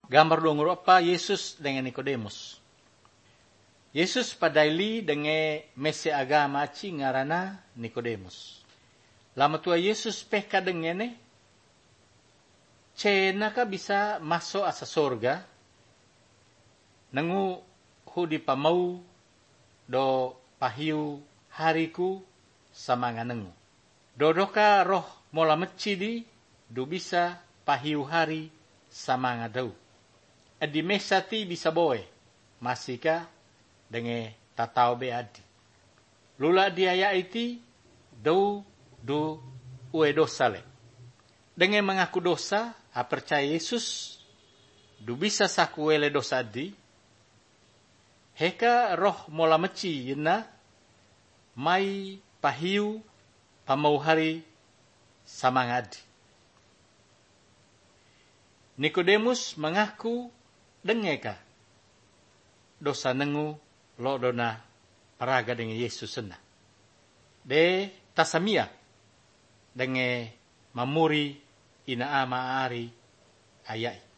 Gambar dongor apa Yesus dengan Nikodemus. Yesus padaili dengan mese agama ci ngarana Nikodemus. Lama tua Yesus peka dengan cena ka bisa masuk asa sorga. Nengu hudi pamau do pahiu hariku sama nganengu. Dodoka roh mola mecidi do bisa pahiu hari sama ngadau. Adi mesati bisa boe masika dengan tatau be adi. Lula diaya iti do ue dosa le. Dengan mengaku dosa percaya Yesus do bisa saku wele dosa di. Heka roh mola meci yena mai pahiu pamau hari sama ngadi. Nikodemus mengaku dengeka dosa nengu lo dona paraga dengan Yesus sena. De tasamia dengan mamuri ina ama ari ayai.